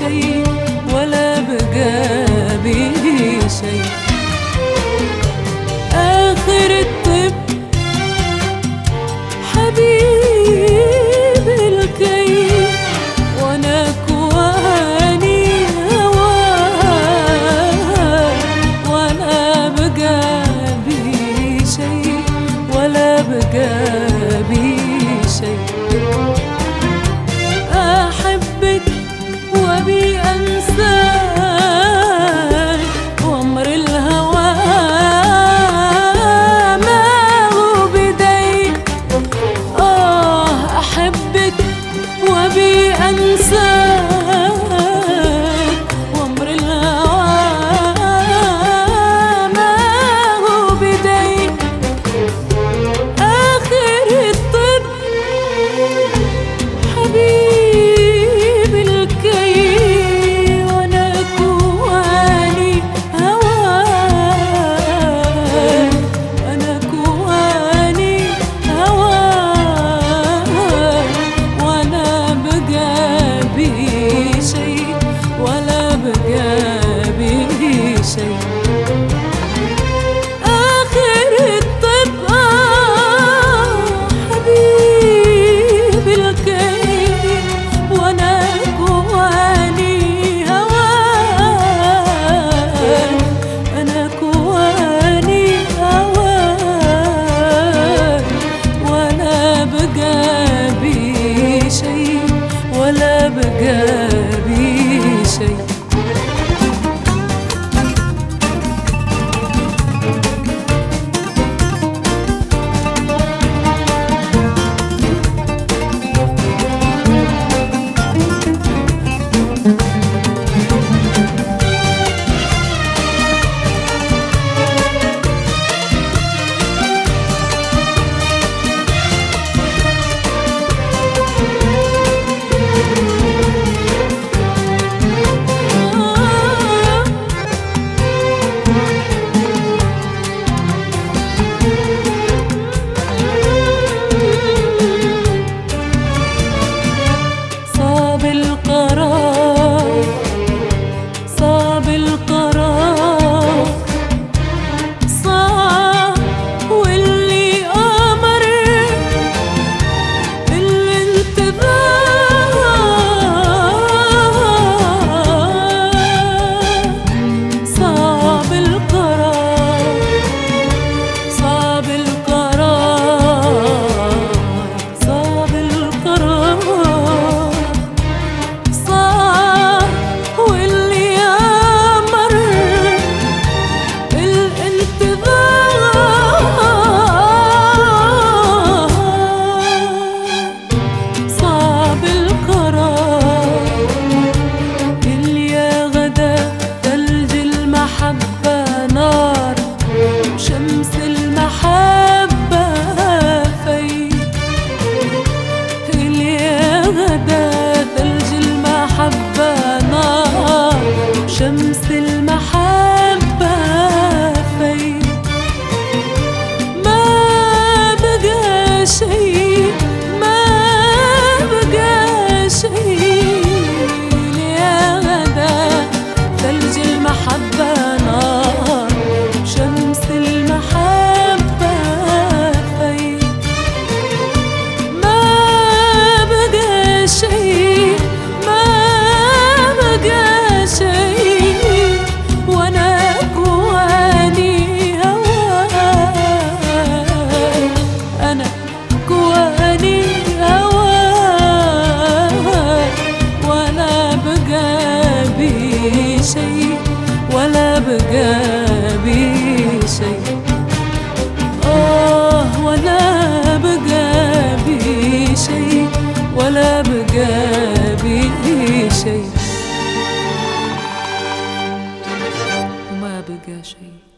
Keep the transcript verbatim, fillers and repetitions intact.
شيء ولا بقى بي شيء. آخر الطب حبيب الكي وانا كواني هواه، ولا بقى بي شيء ولا بقى بي شيء. أحبك وبي أنساك وأمر الهوى ما هو بدي. آه أحبك وبي أنساك وأمر الهوى ما هو بدي. آخر الطب حبيب الكي وانا كواني هواه، انا كواني هواه، وانا بقى بي شيء ولا بقى بي شيء. آخر الطب حبيب الكي وانا كواني هواه، انا كواني هواه، ولا بقى بي شيء ولا بقى بي شيء. صاب القرار صاب القرار صاب، واللي أمر الانتظار. صاب القرار صاب القرار صاب القرار صار، واللي أمر الانتظار. صاب القرار اللي يا غدا ثلج المحبة نار، شمس المحبة في. اللي يا غدا ثلج المحبة نار، شمس المحبة في. ما بقى شيء ما بقى شيء. يا غدا ثلج المحبة نار، شمس المحبة في. ما بقى شيء ما بقى شيء، وانا كواني هواه، انا كواني هواه، ولا بقى بي شيء ولا بقى بي شيء. آه ولا بقى بي شيء ولا بقى بي شيء، وما بقى شيء.